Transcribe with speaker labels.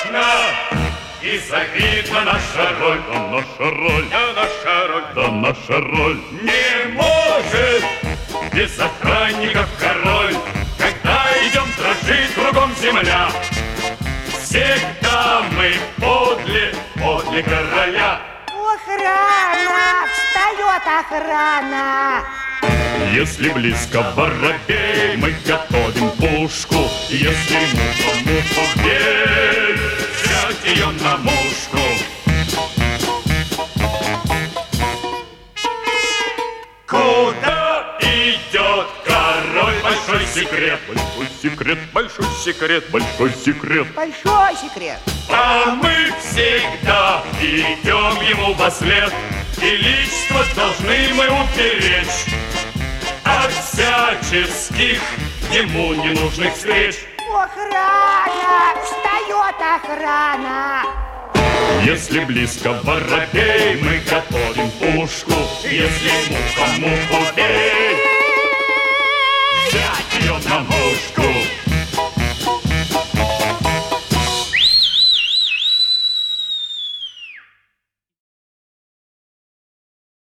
Speaker 1: страшно и завидна наша роль.
Speaker 2: Да наша роль,
Speaker 1: Да наша роль,
Speaker 2: да наша роль.
Speaker 1: не может без охранников король. Когда идем, дрожит кругом земля. Всегда мы подле короля.
Speaker 3: Охрана! Встает охрана!
Speaker 2: Если близко воробей, мы готовим пушку. Если муха бей,
Speaker 1: Взять ее на мушку. Куда идет король? Большой секрет.
Speaker 2: большой секрет,
Speaker 1: Большой секрет.
Speaker 2: большой секрет.
Speaker 3: Большой секрет.
Speaker 1: А мы всегда идем ему вослед, и личство должны мы уберечь от всяческих ему ненужных встреч.
Speaker 3: Охрана! Встает охрана!
Speaker 2: Если близко воробей, мы готовим пушку.
Speaker 1: Если муха муху